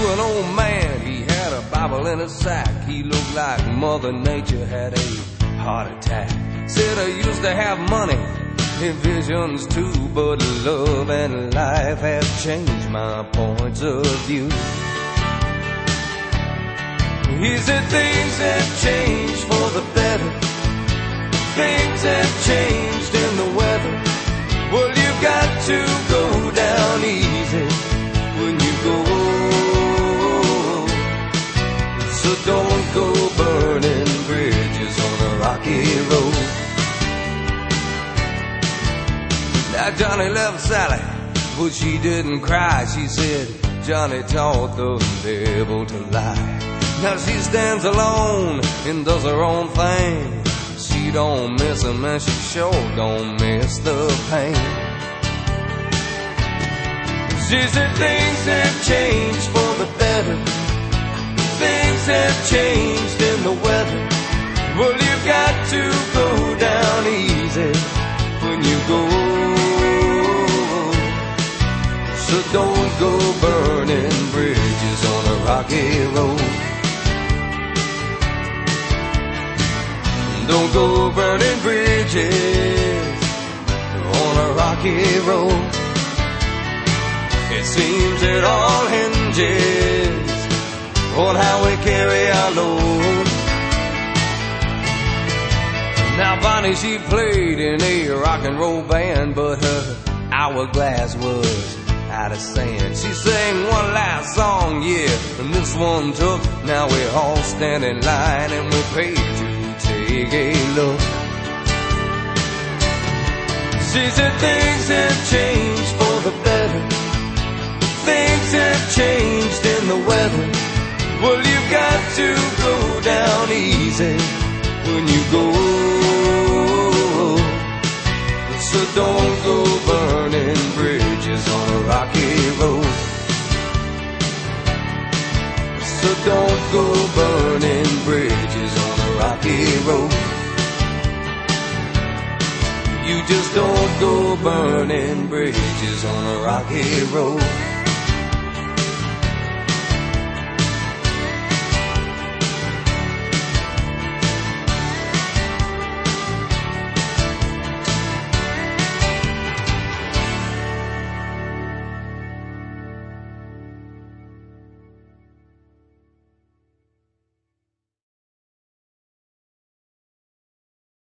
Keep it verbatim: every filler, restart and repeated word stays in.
an old man. He had a Bible in a sack. He looked like Mother Nature had a heart attack. Said I used to have money and visions too, but love and life has changed my points of view. He said things have changed for the better. Things have changed in the weather. Well, you've got to go down easy when you go. So don't go burning bridges on a rocky road. Now Johnny left Sally, but she didn't cry. She said Johnny taught the devil to lie. Now she stands alone and does her own thing. She don't miss him and she sure don't miss the pain. She said things have changed for the better. Things have changed in the weather. Well, you've got to go down easy when you go. So don't go burning bridges on a rocky road. Don't go burning bridges on a rocky road. It seems it all hinges on how we carry our load. Now Bonnie, she played in a rock and roll band, but her hourglass was out of sand. She sang one last song, yeah, and this one took. Now we all stand in line and we pay to take a look. She said things have changed for the better. Things have changed in the weather. Well, you've got to go down easy when you go. So don't go burning bridges on a rocky road. So don't go burning bridges on a rocky road. You just don't go burning bridges on a rocky road.